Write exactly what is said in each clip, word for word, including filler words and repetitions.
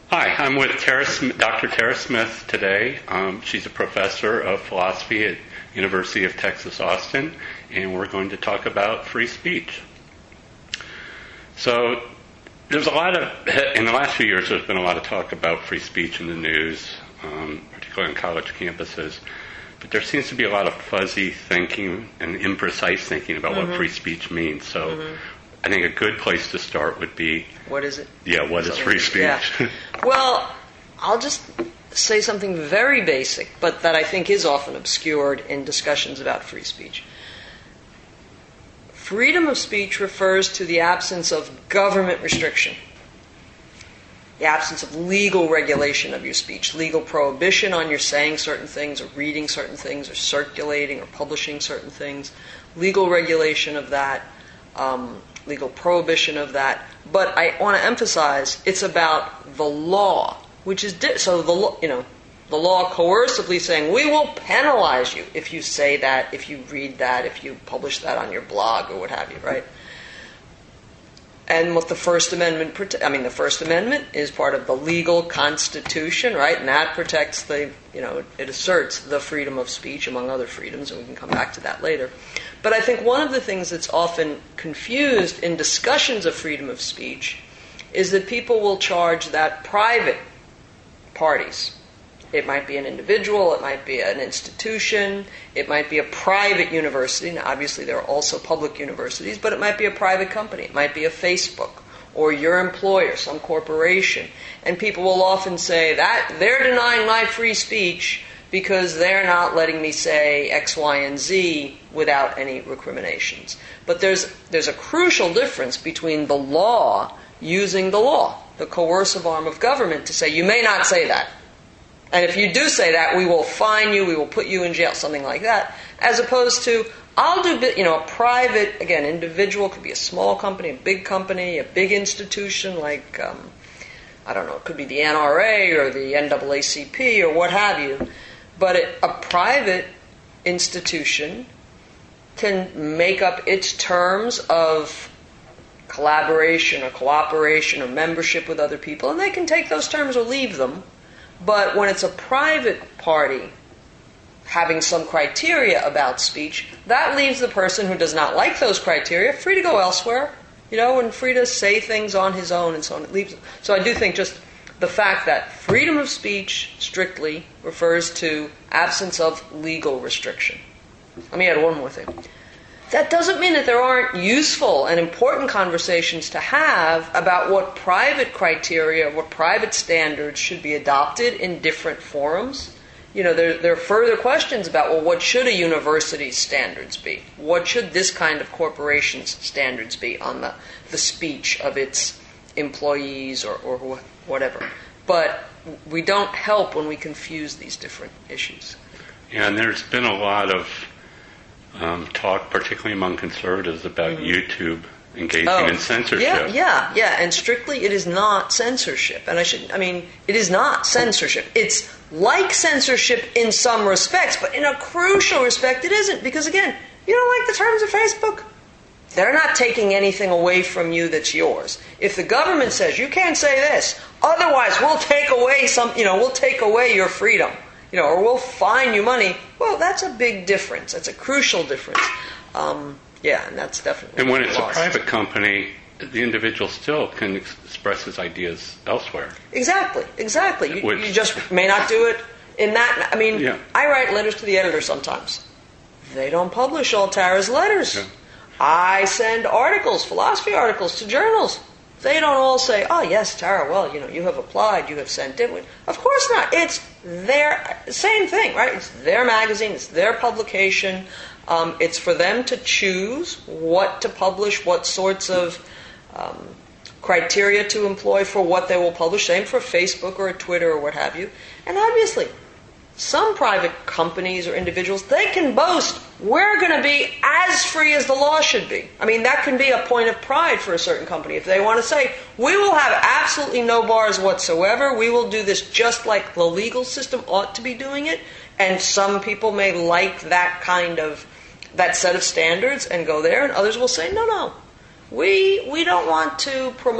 Hi, I'm with Tara, Doctor Tara Smith today. Um, she's a professor of philosophy at University of Texas, Austin, and we're going to talk about free speech. So there's a lot of, in the last few years, there's been a lot of talk about free speech in the news, um, particularly on college campuses. But there seems to be a lot of fuzzy thinking and imprecise thinking about mm-hmm. what free speech means. So mm-hmm. I think a good place to start would be... What is it? Yeah, what is free speech? Yeah. Well, I'll just say something very basic, but that I think is often obscured in discussions about free speech. Freedom of speech refers to the absence of government restriction, the absence of legal regulation of your speech, legal prohibition on your saying certain things or reading certain things or circulating or publishing certain things, legal regulation of that, um, legal prohibition of that. But I want to emphasize it's about the law, which is di- so the law, you know, the law coercively saying we will penalize you if you say that, if you read that, if you publish that on your blog or what have you, right? And what the First Amendment, prote- I mean, the First Amendment is part of the legal constitution, right? And that protects the, you know, it asserts the freedom of speech, among other freedoms, and we can come back to that later. But I think one of the things that's often confused in discussions of freedom of speech is that people will charge that private parties, it might be an individual, it might be an institution, it might be a private university. Now, obviously, there are also public universities, but it might be a private company. It might be a Facebook or your employer, some corporation. And people will often say that they're denying my free speech because they're not letting me say X, Y, and Z without any recriminations. But there's there's a crucial difference between the law using the law, the coercive arm of government, to say you may not say that. And if you do say that, we will fine you, we will put you in jail, something like that, as opposed to, I'll do, you know, a private, again, individual, could be a small company, a big company, a big institution like, um, I don't know, it could be the N R A or the N double A C P or what have you. But it, a private institution can make up its terms of collaboration or cooperation or membership with other people, and they can take those terms or leave them. But when it's a private party having some criteria about speech, that leaves the person who does not like those criteria free to go elsewhere, you know, and free to say things on his own and so on. It leaves. So I do think just the fact that freedom of speech strictly refers to absence of legal restriction. Let me add one more thing. That doesn't mean that there aren't useful and important conversations to have about what private criteria, what private standards should be adopted in different forums. You know, there, there are further questions about, well, what should a university's standards be? What should this kind of corporation's standards be on the, the speech of its employees or, or whatever? But we don't help when we confuse these different issues. Yeah, and there's been a lot of Um, talk, particularly among conservatives, about mm-hmm. YouTube engaging oh, in censorship. Yeah, yeah, yeah. And strictly, it is not censorship. And I should, I mean, it is not censorship. It's like censorship in some respects, but in a crucial respect, it isn't. Because again, you don't like the terms of Facebook? They're not taking anything away from you that's yours. If the government says you can't say this, otherwise we'll take away some, you know, we'll take away your freedom. You know, or we'll fine you money. Well, that's a big difference. That's a crucial difference. Um, yeah, and that's definitely. And when it's lost. a private company, the individual still can ex- express his ideas elsewhere. Exactly, exactly. You, Which, you just may not do it in that. I mean, yeah. I write letters to the editor sometimes. They don't publish all Tara's letters. Yeah. I send articles, philosophy articles, to journals. They don't all say, oh, yes, Tara, well, you know, you have applied, you have sent it. Of course not. It's their, same thing, right? It's their magazine, it's their publication. Um, it's for them to choose what to publish, what sorts of um, criteria to employ for what they will publish. Same for Facebook or Twitter or what have you. And obviously, some private companies or individuals, they can boast, we're going to be as free as the law should be. I mean, that can be a point of pride for a certain company. If they want to say, we will have absolutely no bars whatsoever, we will do this just like the legal system ought to be doing it, and some people may like that kind of, that set of standards and go there, and others will say, no, no, we we don't want to promote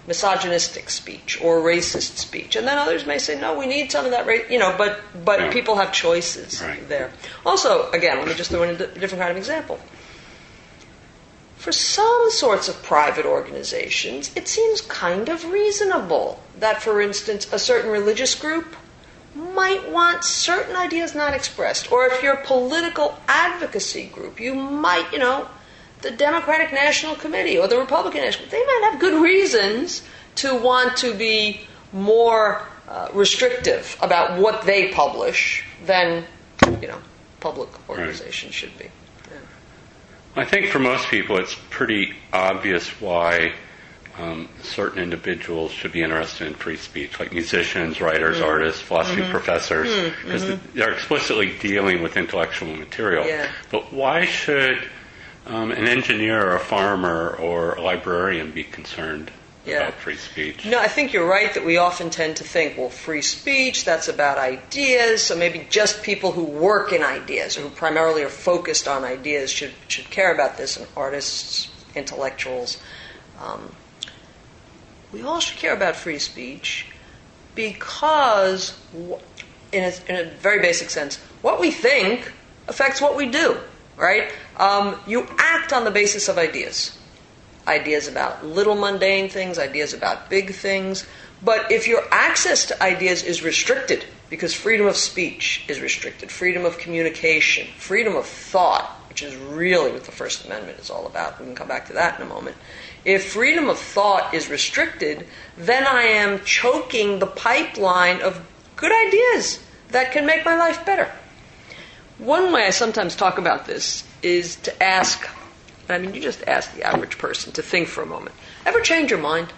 misogynistic speech or racist speech. And then others may say, no, we need some of that, ra-, you know, but, but yeah. people have choices right. there. Also, again, let me just throw in a different kind of example. For some sorts of private organizations, it seems kind of reasonable that, for instance, a certain religious group might want certain ideas not expressed. Or if you're a political advocacy group, you might, you know, the Democratic National Committee or the Republican National Committee, they might have good reasons to want to be more uh, restrictive about what they publish than, you know, public organizations right. should be. I think for most people it's pretty obvious why um, certain individuals should be interested in free speech, like musicians, writers, mm. artists, philosophy mm-hmm. professors, because mm-hmm. they're explicitly dealing with intellectual material. Yeah. But why should um, an engineer or a farmer or a librarian be concerned yeah. about free speech? No, I think you're right that we often tend to think, well, free speech, that's about ideas, so maybe just people who work in ideas or who primarily are focused on ideas should should care about this, and artists, intellectuals. Um, we all should care about free speech because, in a, in a very basic sense, what we think affects what we do, right? Um, you act on the basis of ideas. Ideas about little mundane things, ideas about big things. But if your access to ideas is restricted, because freedom of speech is restricted, freedom of communication, freedom of thought, which is really what the First Amendment is all about, we can come back to that in a moment. If freedom of thought is restricted, then I am choking the pipeline of good ideas that can make my life better. One way I sometimes talk about this is to ask, I mean, you just ask the average person to think for a moment. Ever change your mind?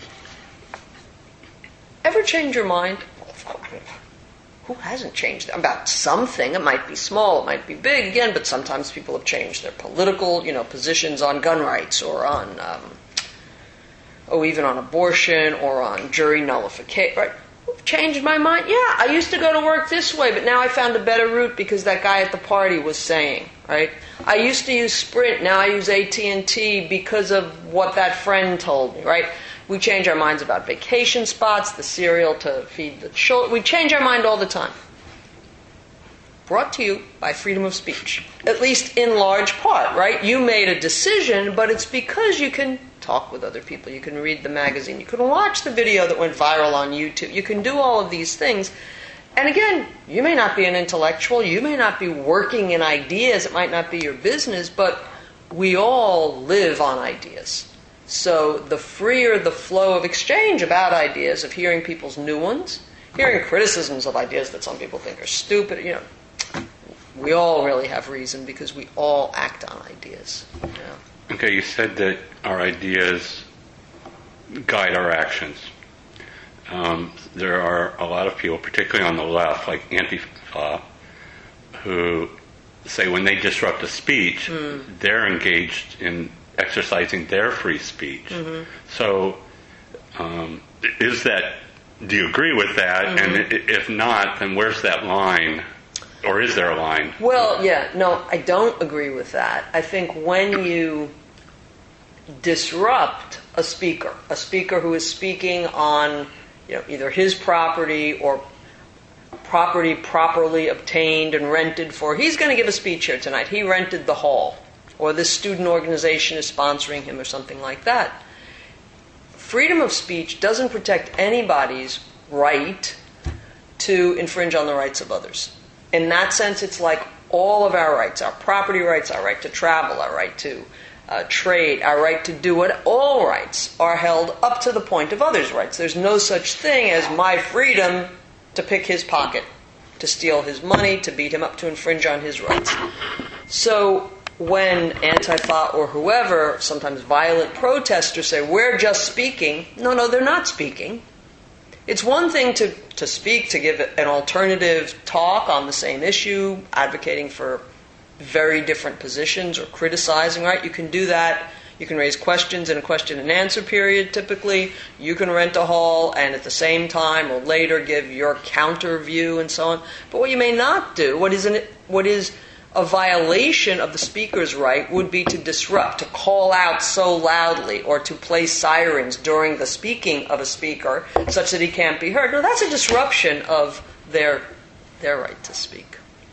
Ever change your mind? Who hasn't changed about something? It might be small, it might be big, again, but sometimes people have changed their political, you know, positions on gun rights or on, um, oh, even on abortion or on jury nullification, right? Changed my mind? Yeah, I used to go to work this way, but now I found a better route because that guy at the party was saying, right? I used to use Sprint, now I use A T and T because of what that friend told me, right? We change our minds about vacation spots, the cereal to feed the children. We change our mind all the time. Brought to you by freedom of speech, at least in large part, right? You made a decision, but it's because you can talk with other people. You can read the magazine. You can watch the video that went viral on YouTube. You can do all of these things. And again, you may not be an intellectual. You may not be working in ideas. It might not be your business, but we all live on ideas. So the freer the flow of exchange about ideas, of hearing people's new ones, hearing criticisms of ideas that some people think are stupid, you know, we all really have reason because we all act on ideas. Yeah. Okay, you said that our ideas guide our actions. Um, there are a lot of people, particularly on the left, like Antifa, who say when they disrupt a speech, mm. they're engaged in exercising their free speech. Mm-hmm. So, um, is that? Do you agree with that? Mm-hmm. And if not, then where's that line? Or is there a line? Well, yeah, no, I don't agree with that. I think when you disrupt a speaker, a speaker who is speaking on, you know, either his property or property properly obtained and rented for, he's going to give a speech here tonight. He rented the hall, or this student organization is sponsoring him or something like that. Freedom of speech doesn't protect anybody's right to infringe on the rights of others. In that sense, it's like all of our rights, our property rights, our right to travel, our right to uh, trade, our right to do it, all rights are held up to the point of others' rights. There's no such thing as my freedom to pick his pocket, to steal his money, to beat him up, to infringe on his rights. So when Antifa or whoever, sometimes violent protesters, say, we're just speaking, no, no, they're not speaking. It's one thing to, to speak, to give an alternative talk on the same issue, advocating for very different positions or criticizing, right? You can do that. You can raise questions in a question and answer period, typically. You can rent a hall and at the same time or later give your counter view and so on. But what you may not do, what is, an, what is a violation of the speaker's right would be to disrupt, to call out so loudly, or to play sirens during the speaking of a speaker such that he can't be heard. No, that's a disruption of their their right to speak.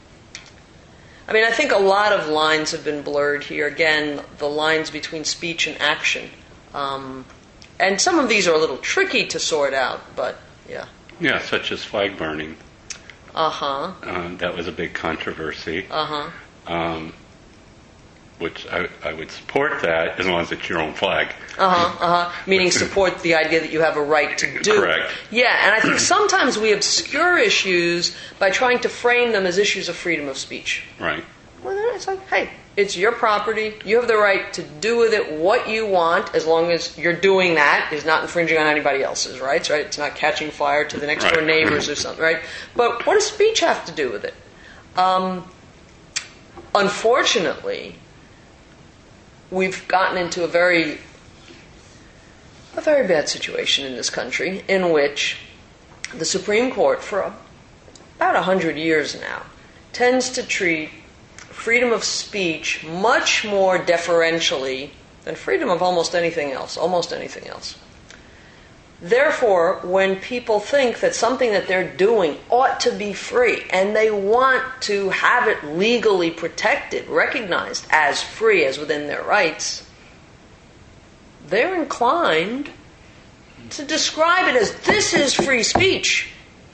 I mean, I think a lot of lines have been blurred here. Again, the lines between speech and action. Um, and some of these are a little tricky to sort out, but yeah. Yeah, such as flag burning. Uh-huh. Um, that was a big controversy. Uh-huh. Um, which I, I would support that as long as it's your own flag. Uh-huh, uh-huh. Meaning support the idea that you have a right to do Correct. it. Yeah, and I think sometimes we obscure issues by trying to frame them as issues of freedom of speech. Right. Well, then it's like, hey, it's your property. You have the right to do with it what you want, as long as you're doing that is not infringing on anybody else's rights, right? It's not catching fire to the next door Right. neighbors or something, right? But what does speech have to do with it? Um, unfortunately, we've gotten into a very, a very bad situation in this country in which the Supreme Court, for about a hundred years now, tends to treat freedom of speech much more deferentially than freedom of almost anything else, almost anything else. Therefore, when people think that something that they're doing ought to be free, and they want to have it legally protected, recognized as free, as within their rights, they're inclined to describe it as, this is free speech.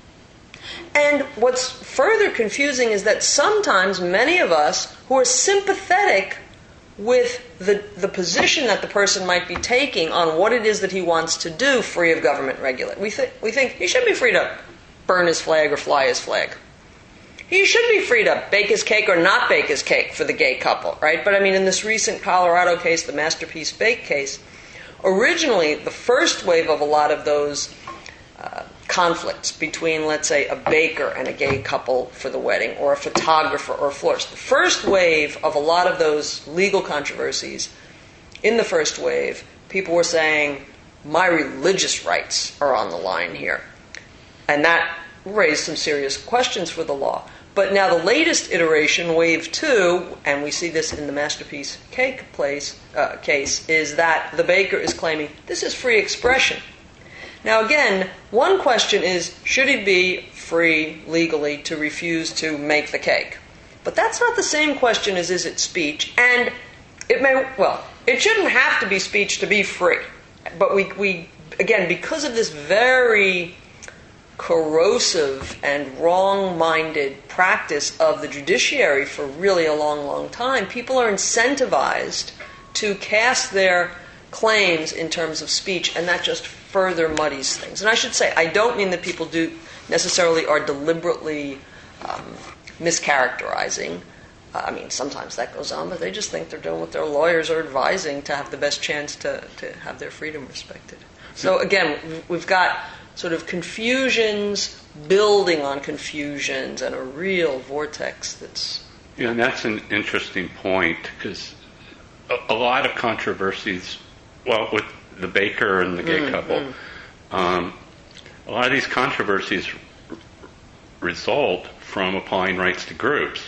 And what's further confusing is that sometimes many of us who are sympathetic with the, the position that the person might be taking on what it is that he wants to do free of government regulation, we, th- we think he should be free to burn his flag or fly his flag. He should be free to bake his cake or not bake his cake for the gay couple, right? But I mean, in this recent Colorado case, the Masterpiece Bake case, originally the first wave of a lot of those uh, conflicts between, let's say, a baker and a gay couple for the wedding, or a photographer or a florist. The first wave of a lot of those legal controversies, in the first wave, people were saying, my religious rights are on the line here. And that raised some serious questions for the law. But now the latest iteration, wave two, and we see this in the Masterpiece Cake place, uh, case, is that the baker is claiming, this is free expression. Now again, one question is, should he be free legally to refuse to make the cake? But that's not the same question as is it speech, and it may, well, it shouldn't have to be speech to be free. But we, we again, because of this very corrosive and wrong-minded practice of the judiciary for really a long, long time, people are incentivized to cast their claims in terms of speech, and that just further muddies things. And I should say, I don't mean that people do necessarily are deliberately um, mischaracterizing. Uh, I mean, sometimes that goes on, but they just think they're doing what their lawyers are advising to have the best chance to, to have their freedom respected. So again, we've got sort of confusions building on confusions and a real vortex that's... Yeah, and that's an interesting point, because a, a lot of controversies, well, with the baker and the gay mm, couple, mm. Um, a lot of these controversies r- result from applying rights to groups.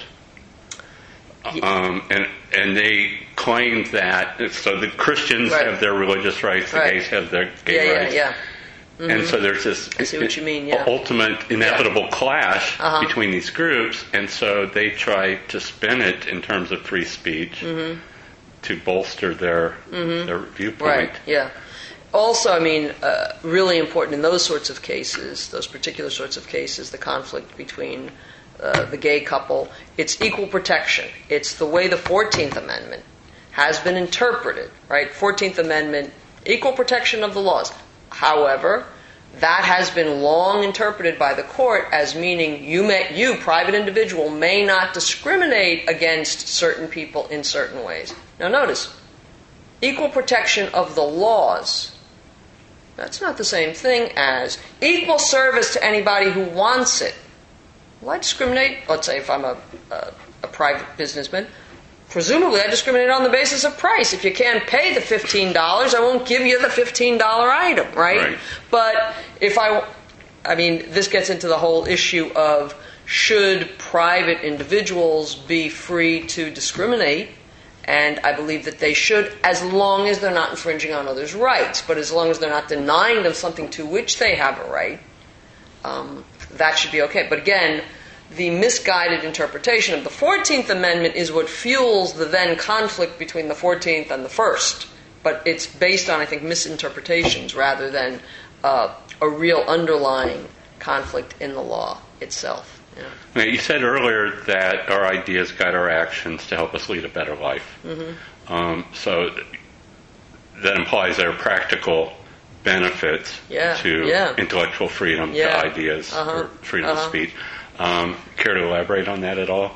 Yeah. Um, and and they claim that, so the Christians right. have their religious rights, the right. gays have their gay yeah, rights. Yeah, yeah. Mm-hmm. And so there's this I see what you mean, yeah. ultimate inevitable yeah. clash uh-huh. between these groups, and so they try to spin it in terms of free speech mm-hmm. to bolster their mm-hmm. their viewpoint. Right, yeah. Also, I mean, uh, really important in those sorts of cases, those particular sorts of cases, the conflict between uh, the gay couple, it's equal protection. It's the way the fourteenth Amendment has been interpreted, right? fourteenth Amendment, equal protection of the laws. However, that has been long interpreted by the court as meaning you, may, you, private individual, may not discriminate against certain people in certain ways. Now notice, equal protection of the laws, that's not the same thing as equal service to anybody who wants it. Will I discriminate? Let's say if I'm a, a, a private businessman, presumably I discriminate on the basis of price. If you can't pay the fifteen dollars, I won't give you the fifteen dollars item, right? right? But if I, I mean, this gets into the whole issue of Should private individuals be free to discriminate? And I believe that they should, as long as they're not infringing on others' rights. But as long as they're not denying them something to which they have a right, um, that should be okay. But again, the misguided interpretation of the fourteenth Amendment is what fuels the then conflict between the fourteenth and the first. But it's based on, I think, misinterpretations rather than uh, a real underlying conflict in the law itself. Yeah. Now, you said earlier that our ideas guide our actions to help us lead a better life. Mm-hmm. Um, so that implies there are practical benefits yeah. to yeah. intellectual freedom, yeah. to ideas, uh-huh. or freedom uh-huh. of speech. Um, care to elaborate on that at all?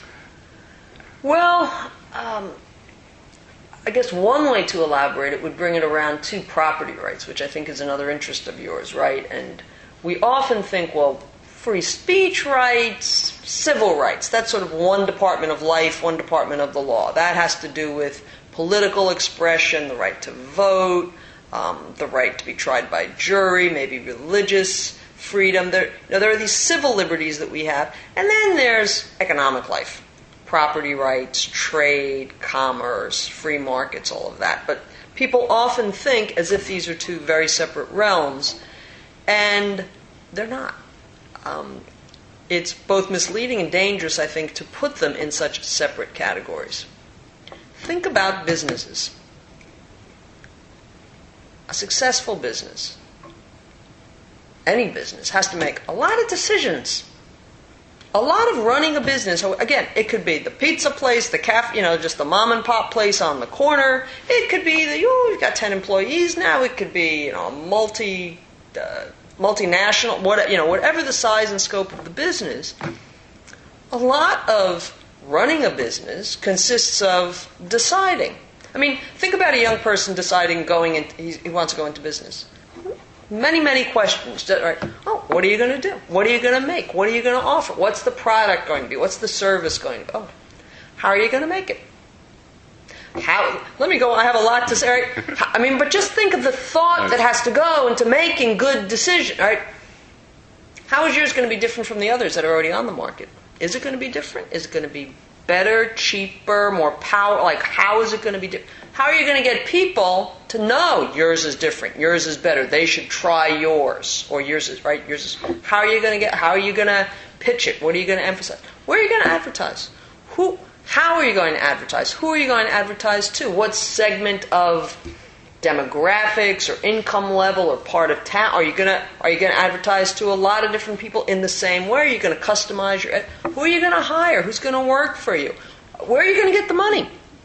Well, um, I guess one way to elaborate it would bring it around to property rights, which I think is another interest of yours, right? And we often think, well, free speech rights, civil rights, that's sort of one department of life, one department of the law. That has to do with political expression, the right to vote, um, the right to be tried by jury, maybe religious freedom. There, you know, there are these civil liberties that we have. And then there's economic life, property rights, trade, commerce, free markets, all of that. But people often think as if these are two very separate realms, and they're not. Um, it's both misleading and dangerous, I think, to put them in such separate categories. Think about businesses. A successful business, any business, has to make a lot of decisions. A lot of running a business. Again, it could be the pizza place, the cafe, you know, just the mom and pop place on the corner. It could be the, oh, you've got ten employees now. It could be, you know, a multi... Uh, multinational, what, you know, whatever the size and scope of the business, a lot of running a business consists of deciding. I mean, think about a young person deciding going in, he, he wants to go into business. Many, many questions. Right? Oh, what are you going to do? What are you going to make? What are you going to offer? What's the product going to be? What's the service going to be? Oh, how are you going to make it? How, let me go, I have a lot to say, right? I mean, but just think of the thought that has to go into making good decisions, right? How is yours going to be different from the others that are already on the market? Is it going to be different? Is it going to be better, cheaper, more power? Like, how is it going to be different? How are you going to get people to know yours is different, yours is better, they should try yours, or yours is, right, yours is, how are you going to get, how are you going to pitch it? What are you going to emphasize? Where are you going to advertise? Who... How are you going to advertise? Who are you going to advertise to? What segment of demographics or income level or part of town are you going to are you going to advertise to? A lot of different people in the same way. Are you going to customize your? Who are you going to hire? Who's going to work for you? Where are you going to get the money?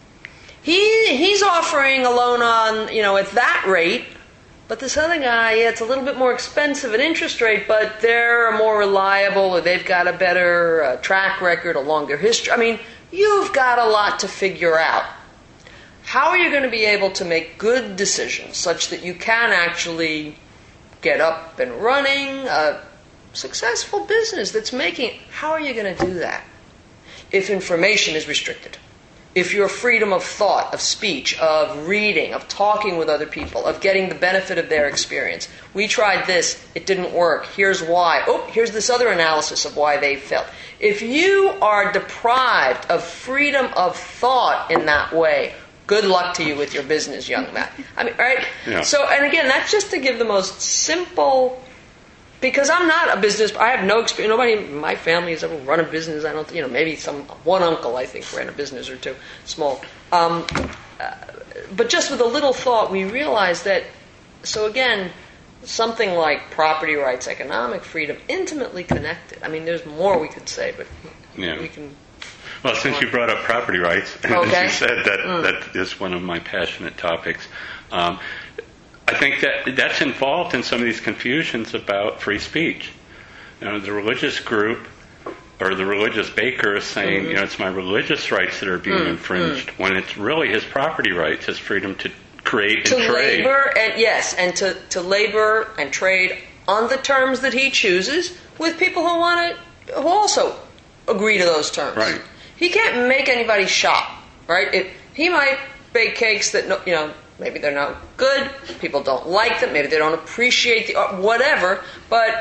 He he's offering a loan on, you know, at that rate, but this other guy, yeah, it's a little bit more expensive at interest rate, but they're more reliable, or they've got a better uh, track record, a longer history. I mean, you've got a lot to figure out. How are you going to be able to make good decisions such that you can actually get up and running a successful business that's making it? How are you going to do that if information is restricted? If your freedom of thought, of speech, of reading, of talking with other people, of getting the benefit of their experience. We tried this, it didn't work, here's why. Oh, here's this other analysis of why they failed. If you are deprived of freedom of thought in that way, good luck to you with your business, young man. I mean, right? Yeah. So, and again, that's just to give the most simple... Because I'm not a business, I have no experience. Nobody in my family has ever run a business. I don't, you know, maybe some one uncle I think ran a business or two, small. Um, uh, but just with a little thought, we realize that. So again, something like property rights, economic freedom, intimately connected. I mean, there's more we could say, but yeah. we can. Well, since you brought up property rights, and okay. as you said, that mm. that is one of my passionate topics. Um, I think that that's involved in some of these confusions about free speech. You know, the religious group or the religious baker is saying, mm-hmm. you know, it's my religious rights that are being mm-hmm. infringed, when it's really his property rights, his freedom to create to and trade. labor and yes, and to, to labor and trade on the terms that he chooses with people who want to, who also agree to those terms. Right. He can't make anybody shop, right? It, he might bake cakes that, you know, maybe they're not good, people don't like them, maybe they don't appreciate the art, whatever, but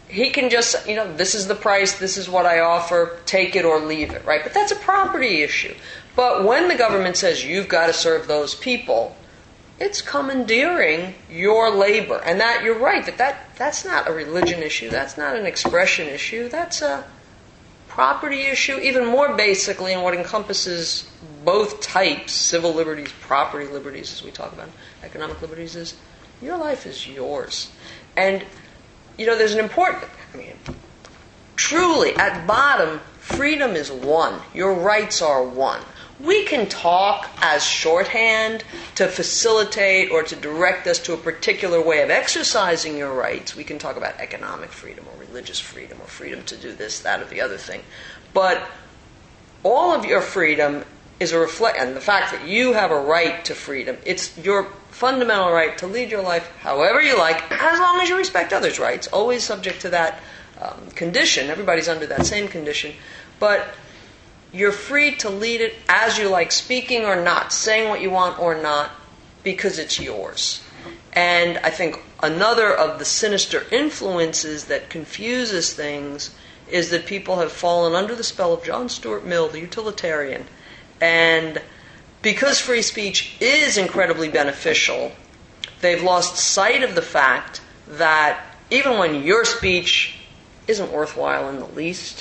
he can just, you know, this is the price, this is what I offer, take it or leave it, right? But that's a property issue. But when the government says you've got to serve those people, it's commandeering your labor. And that, you're right, that, that that's not a religion issue, that's not an expression issue, that's a property issue, even more basically, and what encompasses both types, civil liberties, property liberties, as we talk about, economic liberties, is your life is yours. And, you know, there's an important, I mean, truly, at bottom, freedom is one. Your rights are one. We can talk as shorthand to facilitate or to direct us to a particular way of exercising your rights. We can talk about economic freedom or religious freedom or freedom to do this, that, or the other thing. But all of your freedom is a reflect, and the fact that you have a right to freedom, it's your fundamental right to lead your life however you like, as long as you respect others' rights, always subject to that um, condition. Everybody's under that same condition. But you're free to lead it as you like, speaking or not, saying what you want or not, because it's yours. And I think another of the sinister influences that confuses things is that people have fallen under the spell of John Stuart Mill, the utilitarian. And because free speech is incredibly beneficial, they've lost sight of the fact that even when your speech isn't worthwhile in the least,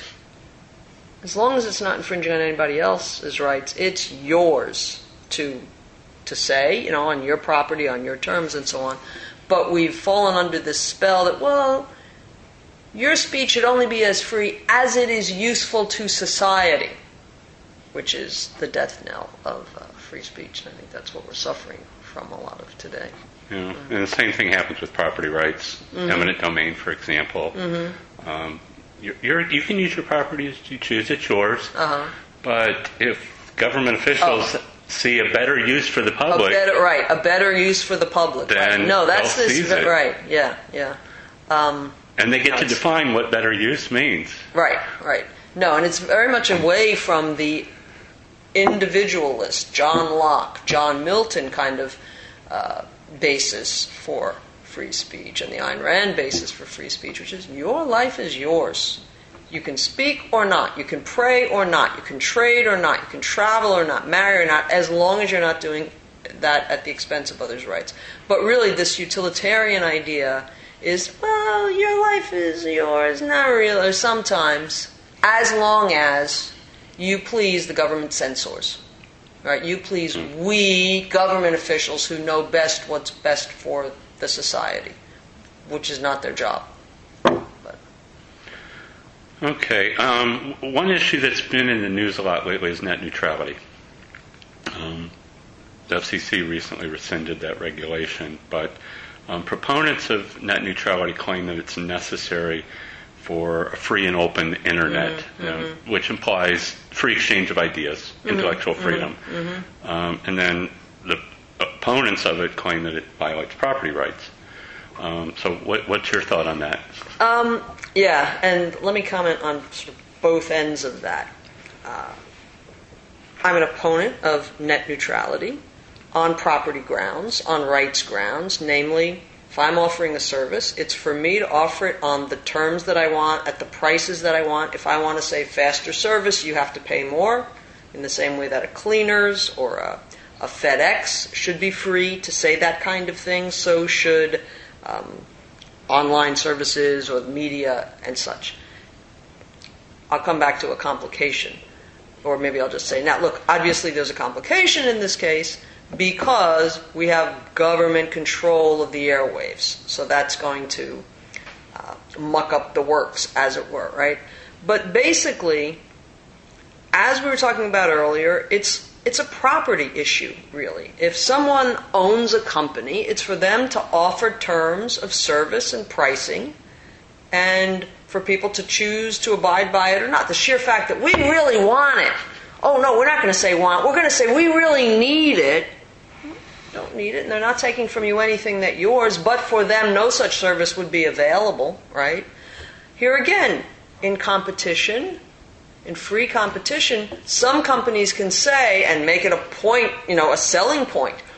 as long as it's not infringing on anybody else's rights, it's yours to to say, you know, on your property, on your terms, and so on. But we've fallen under this spell that, well, your speech should only be as free as it is useful to society, which is the death knell of uh, free speech. And I think that's what we're suffering from a lot of today. Yeah. Mm-hmm. And the same thing happens with property rights, mm-hmm. eminent domain, for example. Mm-hmm. Um, you're, you're, you can use your property as you choose, it's yours. Uh-huh. But if government officials oh. see a better use for the public, a better, right, a better use for the public, then right. No, that's this, seize it. Right? Yeah, yeah. Um, and they get to define what better use means. Right, right. No, and it's very much away from the individualist, John Locke, John Milton kind of uh, basis for free speech, and the Ayn Rand basis for free speech, which is your life is yours. You can speak or not, you can pray or not, you can trade or not, you can travel or not, marry or not, as long as you're not doing that at the expense of others' rights. But really, this utilitarian idea is, well, your life is yours, not really, or sometimes, as long as you please the government censors. Right? You please we, government officials who know best what's best for the society, which is not their job. But. Okay. Um, one issue that's been in the news a lot lately is net neutrality. Um, the F C C recently rescinded that regulation, but um, proponents of net neutrality claim that it's necessary for a free and open internet, mm-hmm, you know, mm-hmm. which implies free exchange of ideas, mm-hmm, intellectual freedom. Mm-hmm. Um, and then the opponents of it claim that it violates property rights. Um, so what, what's your thought on that? Um, yeah, and let me comment on sort of both ends of that. Uh, I'm an opponent of net neutrality on property grounds, on rights grounds, namely, if I'm offering a service, it's for me to offer it on the terms that I want, at the prices that I want. If I want to say faster service, you have to pay more, in the same way that a Cleaners or a, a FedEx should be free to say that kind of thing, so should um, online services or the media and such. I'll come back to a complication, or maybe I'll just say, now look, obviously there's a complication in this case, because we have government control of the airwaves. So that's going to uh, muck up the works, as it were, right? But basically, as we were talking about earlier, it's it's a property issue, really. If someone owns a company, it's for them to offer terms of service and pricing, and for people to choose to abide by it or not. The sheer fact that we really want it. Oh, no, we're not going to say want. We're going to say we really need it. Don't need it, and they're not taking from you anything that yours, but for them no such service would be available, right? Here again, in competition, in free competition, some companies can say and make it a point, you know, a selling point.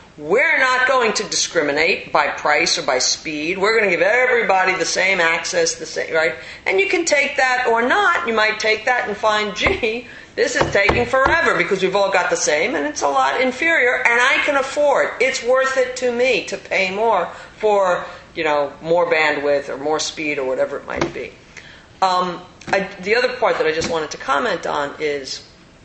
we're not going to discriminate by price or by speed. We're going to give everybody the same access, the same, right? And you can take that or not. You might take that and find, gee, this is taking forever because we've all got the same and it's a lot inferior and I can afford. It's worth it to me to pay more for, you know, more bandwidth or more speed or whatever it might be. Um, I, the other part that I just wanted to comment on is,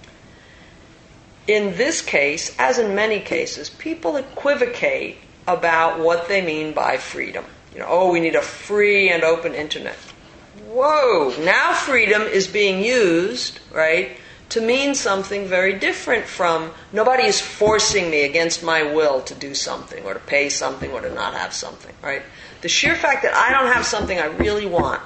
in this case, as in many cases, people equivocate about what they mean by freedom. You know, oh, we need a free and open internet. Whoa, now freedom is being used, right, to mean something very different from nobody is forcing me against my will to do something or to pay something or to not have something, right? The sheer fact that I don't have something I really want,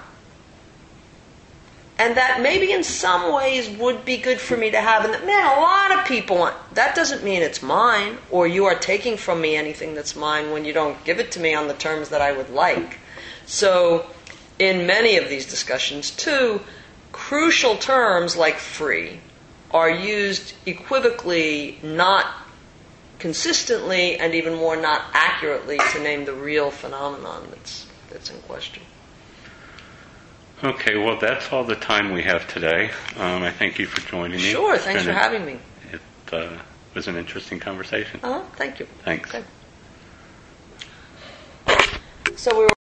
and that maybe in some ways would be good for me to have, and that, man, a lot of people want, that doesn't mean it's mine, or you are taking from me anything that's mine when you don't give it to me on the terms that I would like. So, in many of these discussions, too, crucial terms like free are used equivocally, not consistently, and even more not accurately to name the real phenomenon that's that's in question. Okay, well, that's all the time we have today. Um, I thank you for joining me. Sure, thanks for having me. It uh, was an interesting conversation. Uh-huh, thank you. Thanks. Okay. So we were